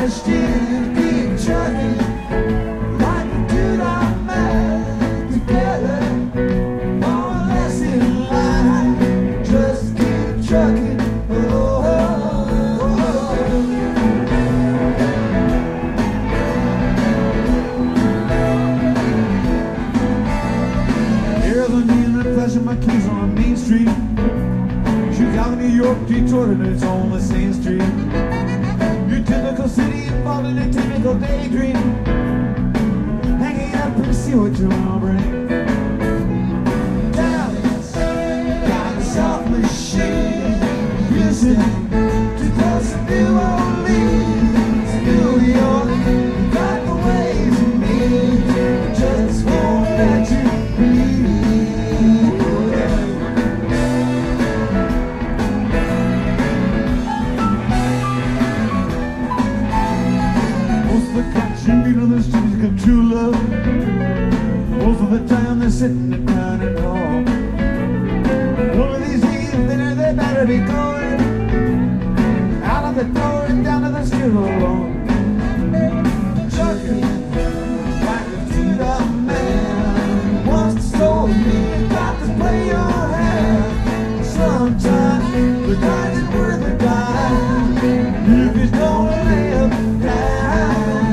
still keep trucking like we do our math together. More or less in line, just keep trucking. Flashing my keys on Main Street. Chicago, New York, Detroit, and it's on the same street. Your typical city involved in a typical daydream. Hanging up and see what you want to bring. Dallas, got a soft machine. Houston, too close to New Orleans. New York, got the ways of me. Just won't let you be. True love. Most of the time they're sitting down and home. One of these days they better be going out of the door and down to the street alone. Trucking like a Tito man once told me, you got to play your hand. Sometimes the guy is worth a dime if you don't lay up down.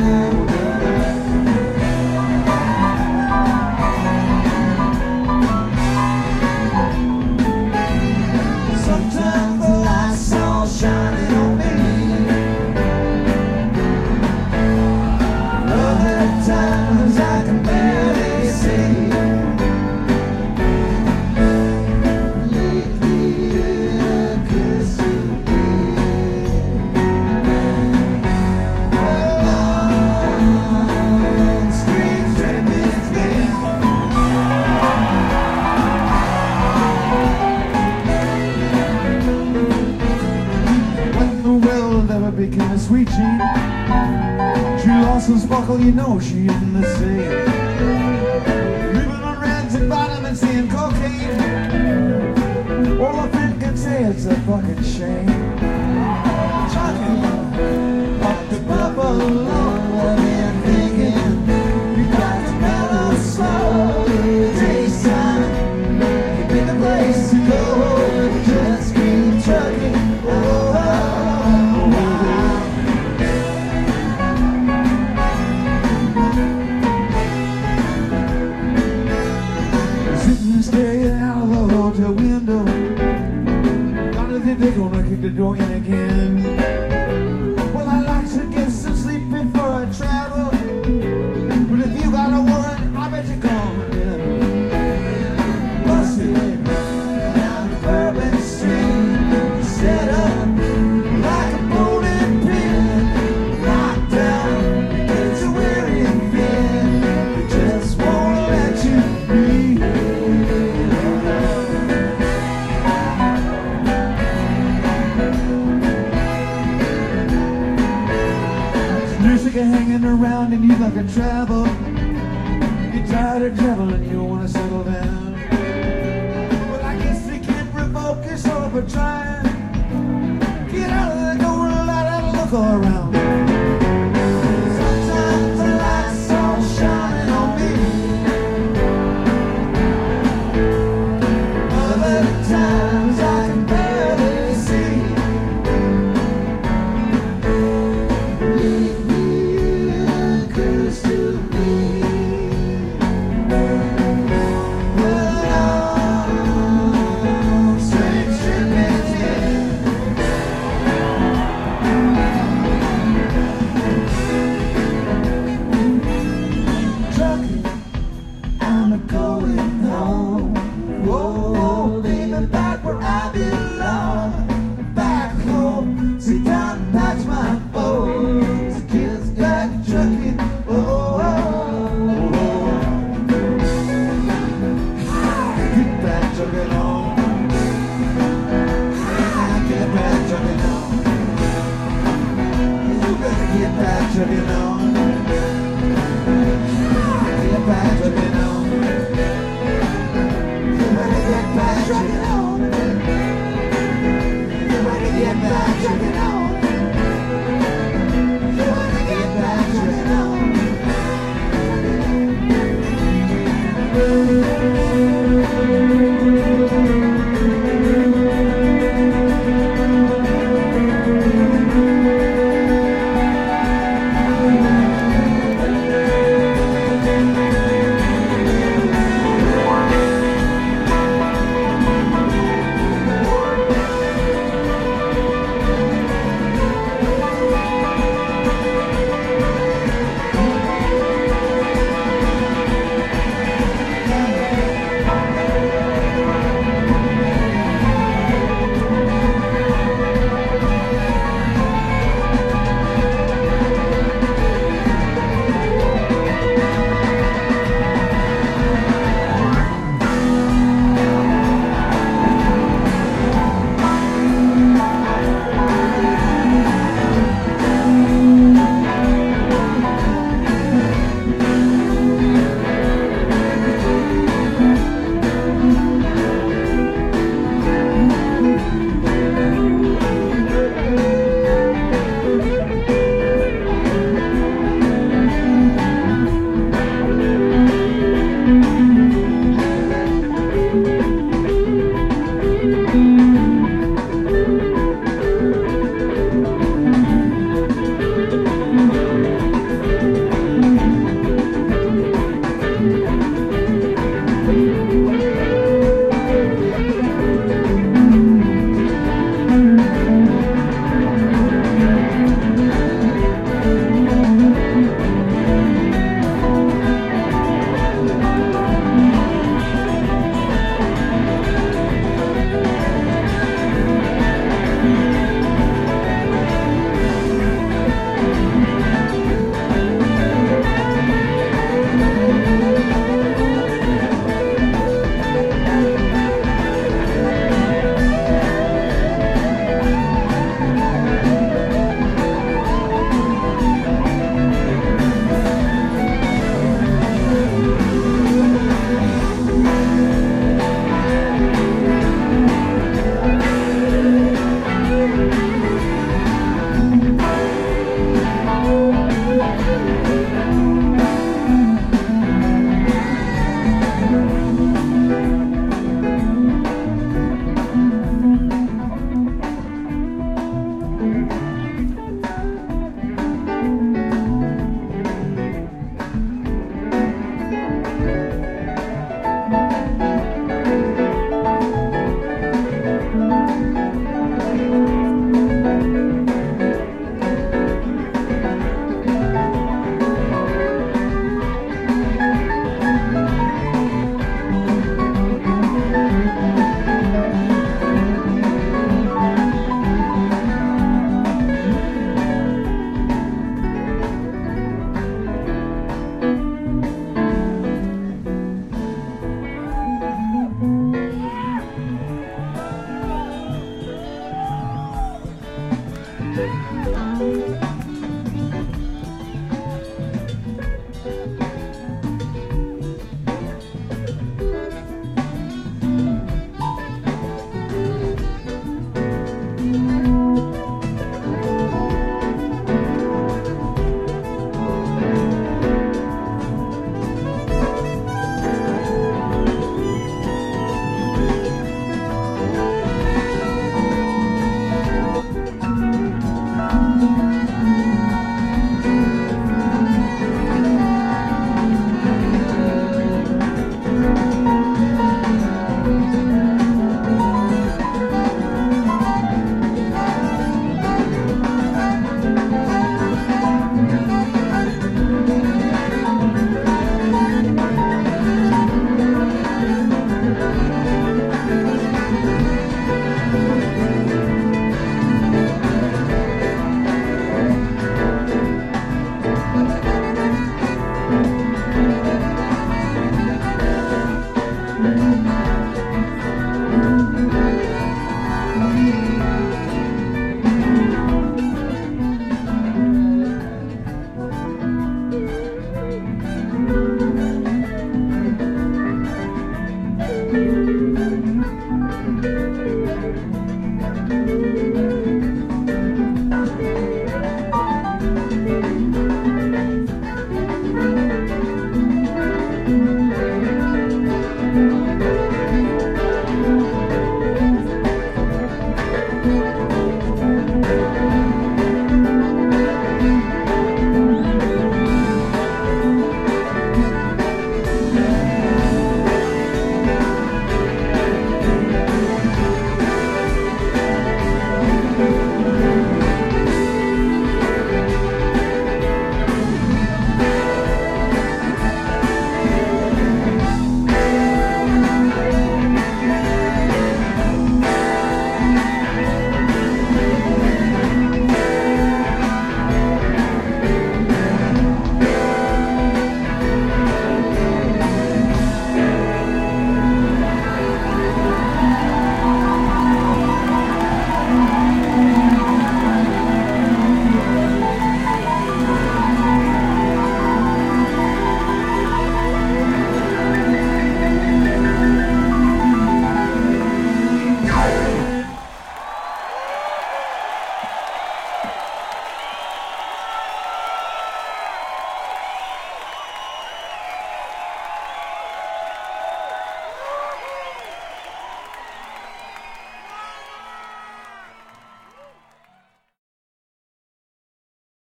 Became a sweet cheat. She lost some sparkle, you know she in the sea. Living on reds and vitamin C and cocaine. All a friend can say it's a fucking shame. Talking up to Buffalo, and thinking you got to mellow slow. Taste time, pick a place to go. Just keep trucking. Window, wonder if they're gonna kick the door in again. Well, I like to get some sleep before I travel, but if you got a warrant, I bet you're coming in. Busted down Bourbon Street, set up like a bowling pin, knocked down, it's a wearing thin, it just won't let you be. You're hanging around and you like to travel. You're tired of traveling, you wanna settle down. Well, I guess they can't revoke your soul for trying. Get out of the door and let out a look all around. Sometimes the lights all shining on me. Other times I can barely see. Strange trip.